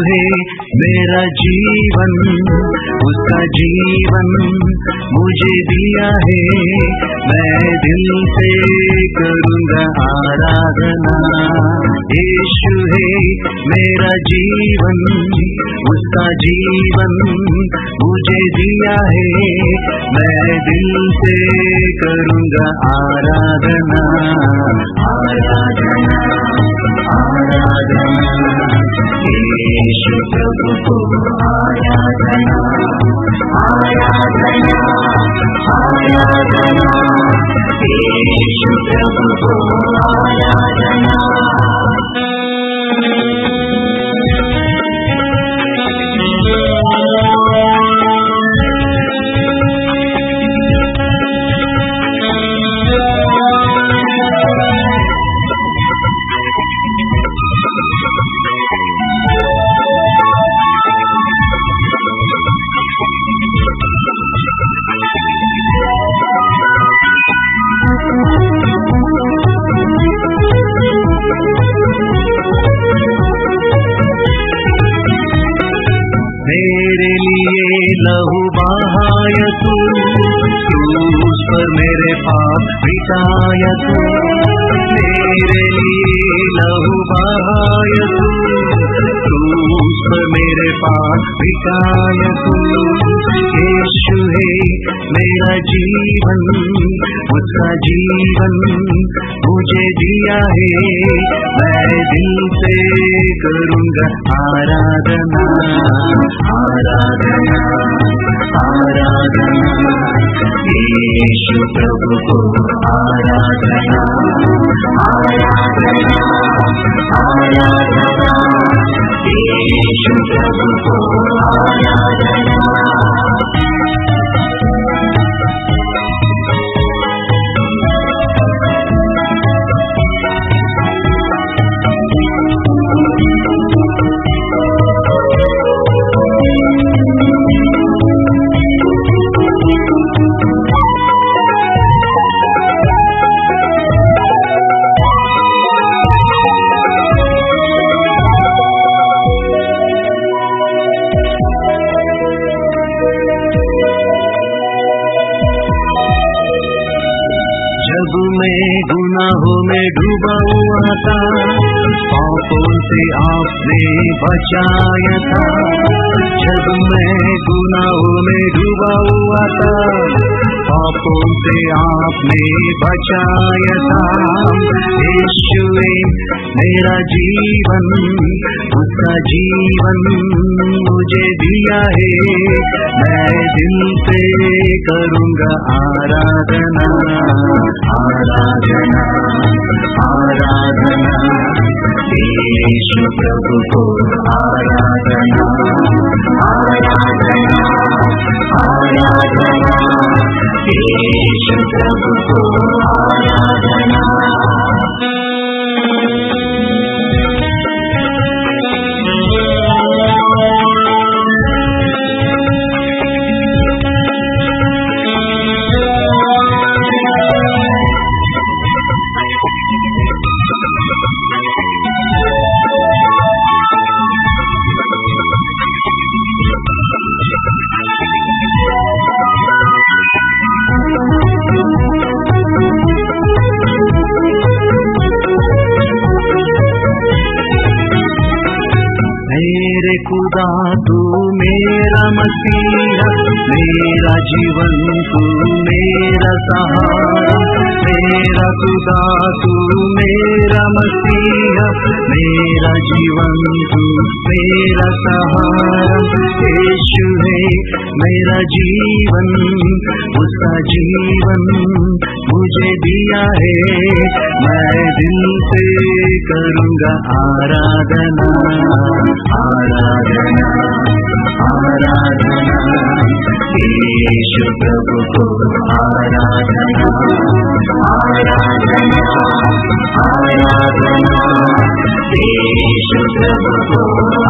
है मेरा जीवन, उसका जीवन मुझे दिया है, मैं दिल से करूँगा आराधना। यीशु है मेरा जीवन, उसका जीवन मुझे दिया है, मैं दिल से करूँगा आराधना। आराधना आराधना यीशु प्रभु को आराधना। आराधना आराधना यीशु प्रभु को आराधना। मेरे लिए लहू बहाया तू, क्रूस पर मेरे पाप मिटाया तू। मेरे लिए लहू बहाया तू, क्रूस पर मेरे पाप मिटाया तू। यीशु है मेरा जीवन, उसका जीवन मुझे दिया है, मैं दिल से करूँगा आराधना। आराधना आराधना यीशु प्रभु को आराधना। आराधना आराधना यीशु प्रभु को आराधना। जब मैं गुनाहों में डूबा हुआ था, पापों से आपने बचाया था। जब मैं गुनाहों में डूबा हुआ था, पापों से आपने बचाया था। यीशु है मेरा जीवन, उसका जीवन मुझे दिया है, मैं दिल से करूँगा आराधना। आराधना आराधना यीशु प्रभु को आराधना। आराधना आराधना यीशु प्रभु को आराधना। मेरे खुदा तू मेरा मसीहा, मेरा जीवन तू मेरा सहारा। मेरा खुदा तू मेरा मसीहा, मेरा जीवन तू मेरा सहारा। यीशु है मेरा जीवन, उसका जीवन मुझे दिया है, मैं दिल से करूँगा आराधना। आराधना आराधना यीशु प्रभु को आराधना। आराधना आराधना यीशु प्रभु को